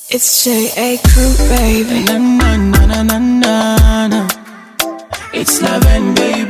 It's J.A. Crew, baby. Na na na na na na na. It's Laven, baby.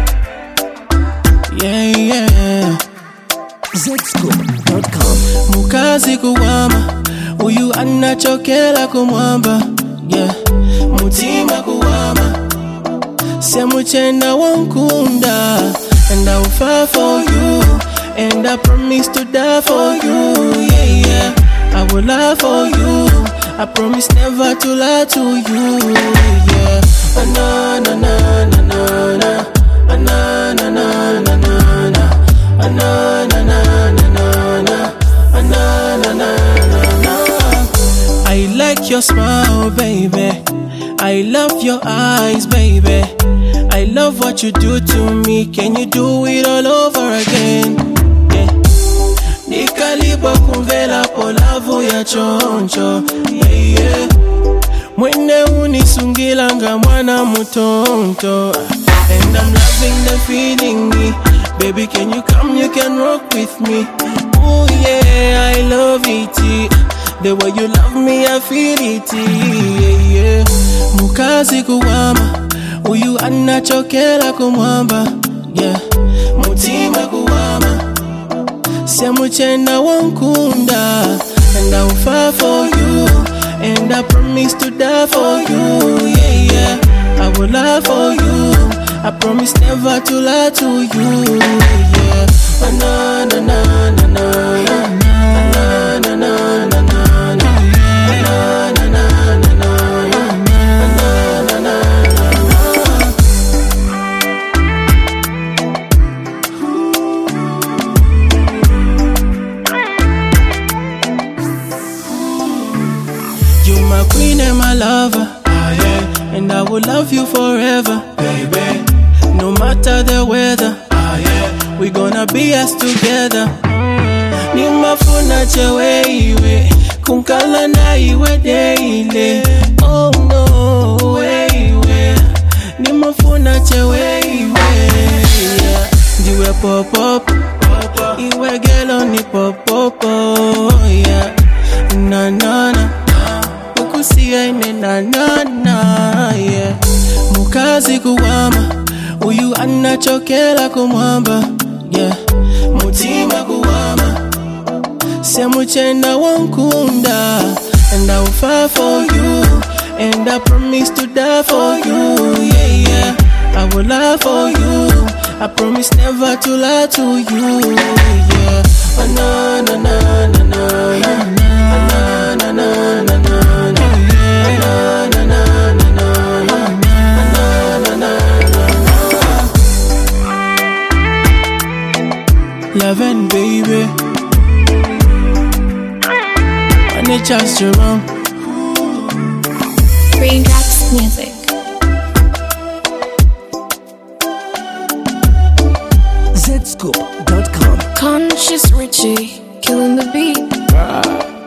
Yeah, yeah. Zscoop.com. Mukazi kuwama, uyu anachokela kumwamba. Yeah, mutima kuwama, semuchenda wankunda. And I will fight for you, and I promise to die for you. Yeah, yeah, I will lie for you, I promise never to lie to you. Yeah, na na na na na na, na na na na na na, na na na na na na, na. I like your smile, baby. I love your eyes, baby. I love what you do to me. Can you do it all over again? Yeah. Nikalipa kumvela polavu ya choncho. Yeah, yeah. Mwene unisungilanga mwana mutonto. And I'm loving the feeling me. Baby, can you come, you can rock with me. Oh yeah, I love it. The way you love me, I feel it. Yeah, yeah. Mukazi kuwama, uyu anachokela kumwamba. Yeah, mutima kuwama, semuchenda wankunda. And I will fight for you, and I promise to die for you. Yeah, yeah, I will lie for you, I promise never to lie to you. Yeah, na na na na na na, na na na na na. You my queen and my lover, yeah. And I will love you forever, baby. No matter the weather, yeah. We gonna be us together. Nimafuna chewe iwe, kunkala na iwe daily. Oh no, iwe. Nimafuna chewe iwe, yeah. Diwe pop pop, iwe gelo ni pop pop, yeah. Na na na. Na na na, yeah. Mukazi kuwama, uyu anachokela kumwamba. Yeah, mutima kuwama, semuchenda wankunda. And I will fight for you, and I promise to die for you. Yeah, yeah, I will lie for you, I promise never to lie to you. Yeah, na na na na na, na na na na na. Laven, baby. When it just around. Raindrops Music. Zscoop.com. Conscious Richie, killing the beat.